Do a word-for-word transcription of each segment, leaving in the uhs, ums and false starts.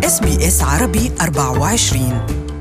إس بي إس عربي أربعة وعشرين.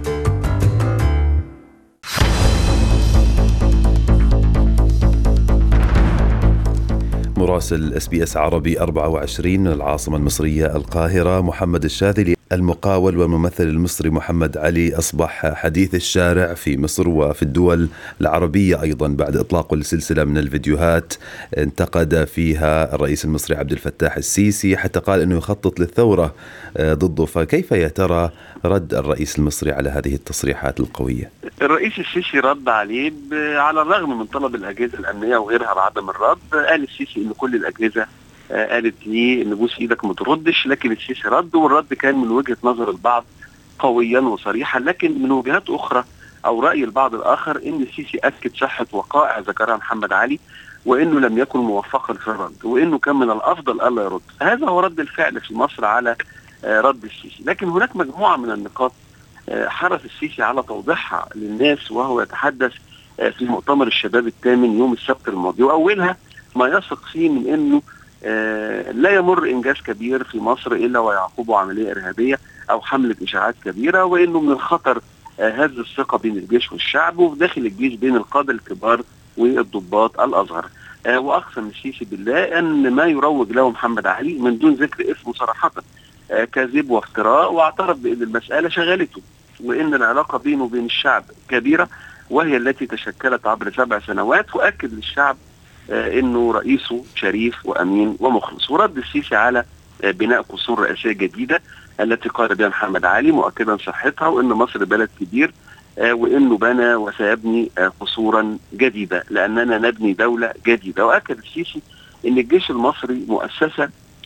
مراسل إس بي إس عربي أربعة وعشرين من العاصمة المصرية القاهرة محمد الشاذلي. المقاول والممثل المصري محمد علي أصبح حديث الشارع في مصر وفي الدول العربية أيضا بعد إطلاقه لسلسلة من الفيديوهات انتقد فيها الرئيس المصري عبد الفتاح السيسي، حتى قال أنه يخطط للثورة ضده. فكيف يا ترى رد الرئيس المصري على هذه التصريحات القوية؟ الرئيس السيسي رد عليه على الرغم من طلب الأجهزة الأمنية وغيرها بعدم الرد. قال السيسي إن كل الأجهزة قالت لي نبوس ايدك ما تردش، لكن السيسي رد، والرد كان من وجهة نظر البعض قويا وصريحا، لكن من وجهات اخرى او رأي البعض الاخر ان السيسي اكد صحة وقائع ذكرها محمد علي، وانه لم يكن موفقا في الرد، وانه كان من الافضل الا يرد. هذا هو رد الفعل في مصر على رد السيسي. لكن هناك مجموعة من النقاط حرص السيسي على توضيحها للناس وهو يتحدث في مؤتمر الشباب الثامن يوم السبت الماضي، واولها ما يثق فيه من انه آه لا يمر إنجاز كبير في مصر إلا ويعقبه عملية إرهابية أو حملة إشاعات كبيرة، وإنه من الخطر آه هز الثقة بين الجيش والشعب، وفي داخل الجيش بين القادة الكبار والضباط الأصغر. آه وأقسم السيسي بالله أن ما يروج له محمد علي من دون ذكر اسمه صراحة آه كذب وافتراء، واعترف بأن المسألة شغلته، وإن العلاقة بينه وبين الشعب كبيرة وهي التي تشكلت عبر سبع سنوات، وأكد للشعب انه رئيسه شريف وامين ومخلص. ورد السيسي على بناء قصور رئاسيه جديده التي قال بها محمد علي، مؤكدا صحتها، وان مصر بلد كبير، وانه بنى وسيبني قصورا جديده لاننا نبني دوله جديده. واكد السيسي ان الجيش المصري مؤسسه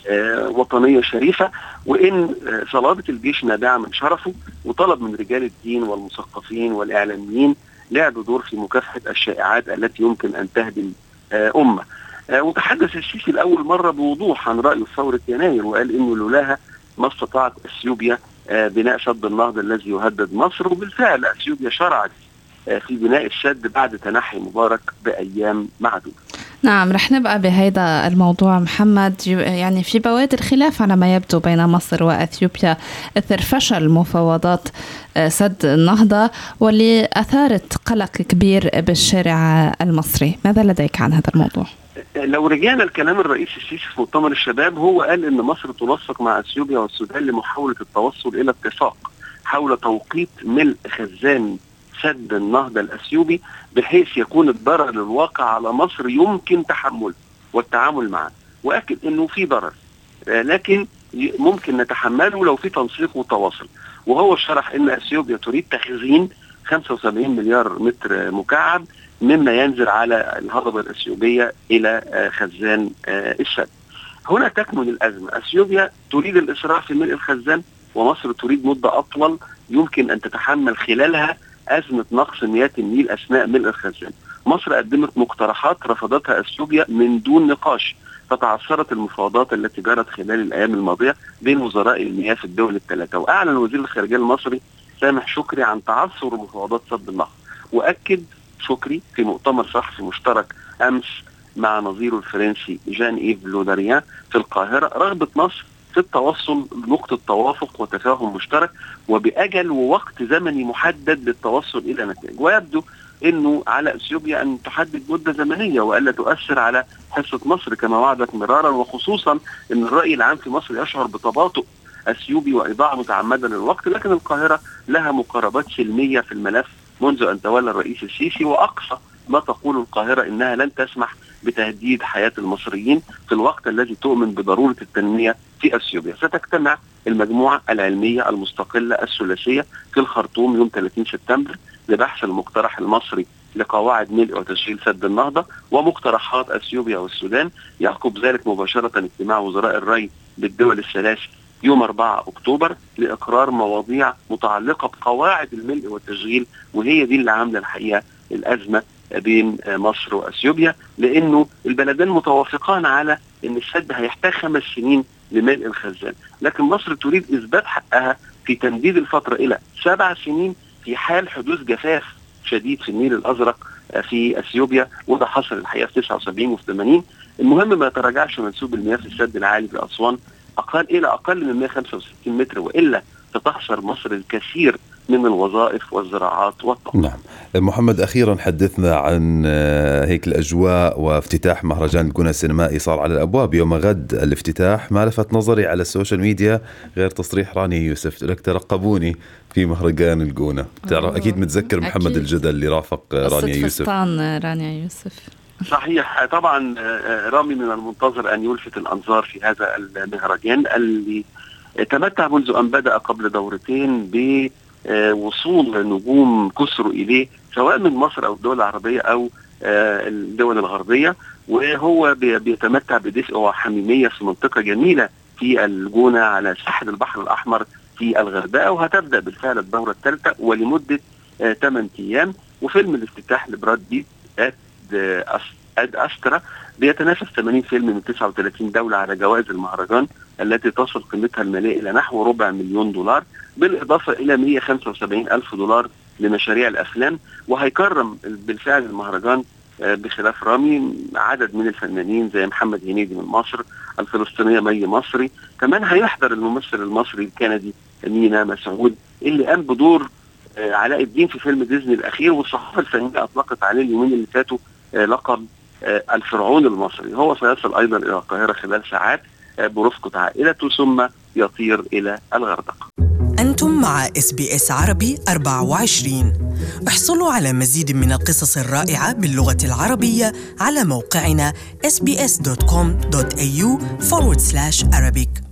وطنيه شريفه، وان صلابه الجيش نابعه من شرفه، وطلب من رجال الدين والمثقفين والاعلاميين لعبوا دور في مكافحه الشائعات التي يمكن ان تهدم أمة. وتحدث السيسي لأول مرة بوضوح عن رأيه في ثورة يناير، وقال إنه لولاها ما استطاعت أثيوبيا بناء سد النهضة الذي يهدد مصر. وبالفعل أثيوبيا شرعت في بناء السد بعد تنحي مبارك بأيام معدودة. نعم، رح نبقى بهذا الموضوع محمد. يعني في بوادر خلاف على ما يبدو بين مصر وأثيوبيا إثر فشل مفاوضات سد النهضة، واللي أثارت قلق كبير بالشارع المصري. ماذا لديك عن هذا الموضوع؟ لو رجعنا الكلام الرئيس السيسي في مؤتمر الشباب، هو قال إن مصر تنسق مع أثيوبيا والسودان لمحاولة التوصل إلى اتفاق حول توقيت ملء خزان سد النهضة الأثيوبي، بحيث يكون الضرر الواقع على مصر يمكن تحمله والتعامل معه. وأكد أنه في ضرر لكن ممكن نتحمله لو في تنسيق وتواصل. وهو شرح أن أثيوبيا تريد تخزين خمسة وسبعين مليار متر مكعب مما ينزل على الهضبة الأثيوبية إلى خزان السد. هنا تكمن الأزمة. أثيوبيا تريد الإسراع في ملء الخزان، ومصر تريد مدة أطول يمكن أن تتحمل خلالها أزمة نقص مياه النيل أثناء ملء الخزان. مصر قدمت مقترحات رفضتها أثيوبيا من دون نقاش، فتعثرت المفاوضات التي جرت خلال الأيام الماضية بين وزراء المياه في الدول الثلاثة. وأعلن وزير الخارجية المصري سامح شكري عن تعثر مفاوضات سد النهضة، وأكد شكري في مؤتمر صحفي مشترك أمس مع نظيره الفرنسي جان إيف لوداريان في القاهرة رغبة مصر في التوصل لنقطة توافق وتفاهم مشترك، وبأجل ووقت زمني محدد للتوصل إلى نتائج. ويبدو أنه على أثيوبيا أن تحدد مدة زمنية وألا تؤثر على حصة مصر كما وعدت مرارا، وخصوصا أن الرأي العام في مصر يشعر بتباطؤ أثيوبي وإضاعة متعمدة للوقت. لكن القاهرة لها مقاربات سلمية في الملف منذ أن تولى الرئيس السيسي، وأقصى ما تقول القاهرة إنها لن تسمح بتهديد حياة المصريين في الوقت الذي تؤمن بضرورة التنمية في أثيوبيا. ستجتمع المجموعة العلمية المستقلة الثلاثية في الخرطوم يوم ثلاثين سبتمبر لبحث المقترح المصري لقواعد ملء وتشغيل سد النهضة ومقترحات أثيوبيا والسودان. يعقب ذلك مباشرة اجتماع وزراء الري بالدول الثلاث يوم أربعة أكتوبر لإقرار مواضيع متعلقة بقواعد الملء والتشغيل، وهي دي اللي عاملة الحقيقة الأزمة بين مصر وأثيوبيا، لأنه البلدان متوافقان على أن السد هيحتاج خمس سنين لملء الخزان، لكن مصر تريد إثبات حقها في تمديد الفترة إلى سبع سنين في حال حدوث جفاف شديد في النيل الأزرق في أثيوبيا، وده حصل الحقيقة في تسعة وسبعين وفي ثمانين. المهم ما يتراجعش منسوب المياه في السد العالي في أسوان أقل إلى أقل من مئة وخمسة وستين متر، وإلا ستخسر مصر الكثير من الوظائف والزراعات والطاقة. نعم. محمد، أخيرا حدثنا عن هيك الأجواء وافتتاح مهرجان الجونة السينمائي صار على الأبواب يوم غد الافتتاح. ما لفت نظري على السوشيال ميديا غير تصريح رانيا يوسف لك ترقبوني في مهرجان الجونة. تعرف أكيد متذكر محمد أكيد. الجدل اللي رافق رانيا يوسف. فستان رانيا يوسف. صحيح طبعا. رامي من المنتظر أن يلفت الأنظار في هذا المهرجان اللي تمتع منذ أن بدأ قبل دورتين بوصول نجوم كسروا إليه سواء من مصر أو الدول العربية أو الدول الغربية، وهو بيتمتع بدفء وحميمية في منطقة جميلة في الجونة على ساحل البحر الأحمر في الغردقة، وهتبدأ بالفعل الدورة الثالثة ولمدة ثمانية أيام. وفيلم الافتتاح لبراد بيت أد أسترا بيتنافس ثمانين فيلم من تسعة وثلاثين دولة على جوائز المهرجان التي تصل قيمتها المالية إلى نحو ربع مليون دولار، بالإضافة إلى مئة وخمسة وسبعين ألف دولار لمشاريع الأفلام. وهيكرم بالفعل المهرجان بخلاف رامي عدد من الفنانين زي محمد هنيدي من مصر، الفلسطينية مي مصري، كمان هيحضر الممثل المصري الكندي مينا مسعود اللي قام بدور علاء الدين في فيلم ديزني الأخير، والصحافة الفنية أطلقت عليه اليومين اللي فاتوا لقب الفرعون المصري. هو سيصل أيضا إلى القاهرة خلال ساعات برفقة عائلته ثم يطير إلى الغردقة. أنتم مع إس بي إس عربي أربعة وعشرين. احصلوا على مزيد من القصص الرائعة باللغة العربية على موقعنا إس بي إس دوت كوم دوت إيه يو فورورد سلاش أرابيك.